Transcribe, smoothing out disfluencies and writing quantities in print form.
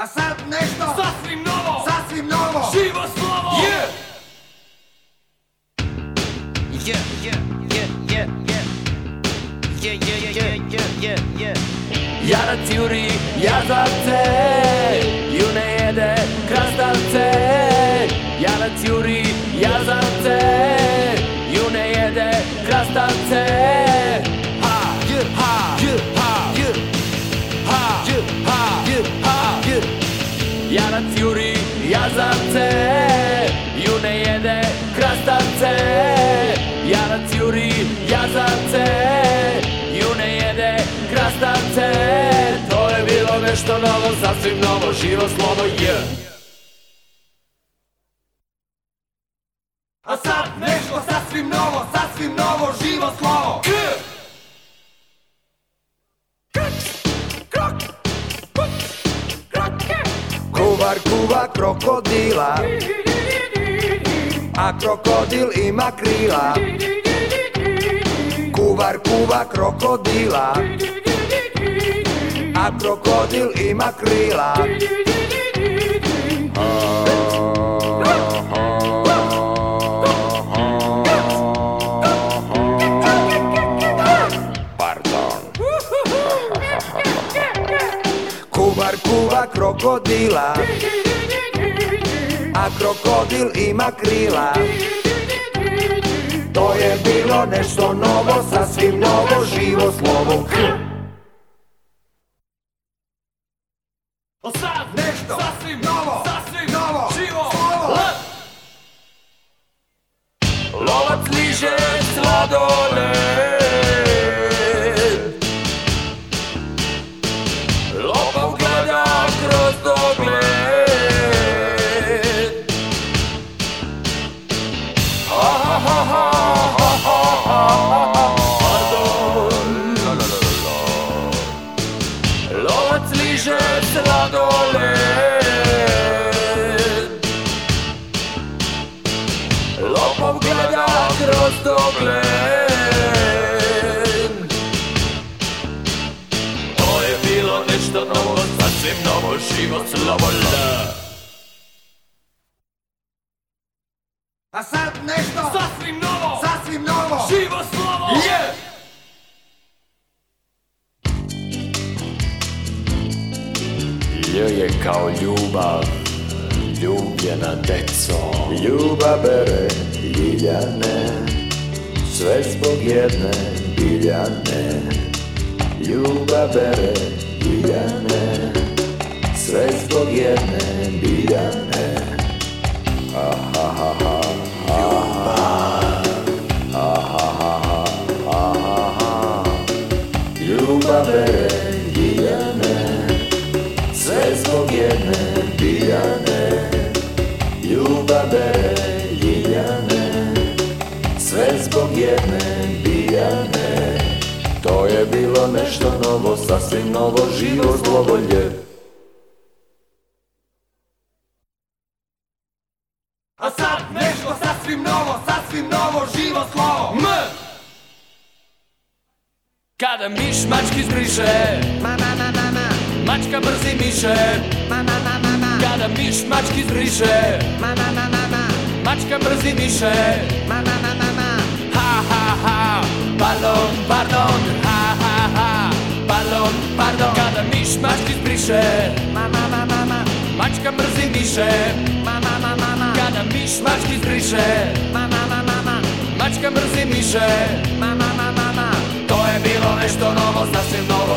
A sad nešto sasvim novo, sasvim novo, živo slovo. Yeah. Yeah, yeah, yeah, yeah, yeah. Yeah, yeah, yeah, yeah, yeah, yeah. Jarac juri jazavce, ju ne jede krastavce. Jarac juri jazavce, ju ne jede krastavce. Ha, ha, ha, ha, ha, ha. Jarac juri jazavce, ju ne jede krastavce. Jarac juri jazavce, ju ne jede krastavce. To je bilo nešto novo, sasvim novo, živo slovo, yeah. A sad nešto sasvim novo, živo slovo. Kuvar kuva krokodila, a krokodil ima krila. Kuvar kuva krokodila, a krokodil ima krila. Kuvar kuva krokodila, a krokodil ima krila. To je bilo nešto novo, sasvim novo, živo slovo. Sad Nešto sasvim novo, živo slovo. Lovac liže sladoled, lopov gleda kroz dogled. Ha, ha, ha, ha, ha, ha, ha. Pardon. Lovac liže sladoled, lopov gleda kroz dogled. To je bilo nešto novo, sasvim novo, živo slovo, la. A sad nešto Sasvim novo, živo živo slovo, Yeah. Lj je kao ljubav, ljubljena deco. Ljubav bere Ljiljane, sve zbog jedne Biljane. Ljubav bere Ljiljane, sve zbog jedne Biljane. Ha ha ha ha ha ha ha ha. Ljubav bere Ljiljane, sve zbog jedne Biljane. Ljubav bere Ljiljane, sve zbog jedne Biljane. To je bilo nešto novo, sasvim novo, živo zlovolje. A sad nešto sasvim novo, živo slovo. M. Kada miš mački zbriše, mačka brzi miše. Kada miš mački zbriše, mačka brzi miše. Ha ha ha, pardon, pardon. Ha ha ha, pardon, pardon. Kada miš mački zbriše, mačka brzi miše. Kada miš mački zbriše, mačka brzi miše. To je bilo nešto novo, sasvim novo,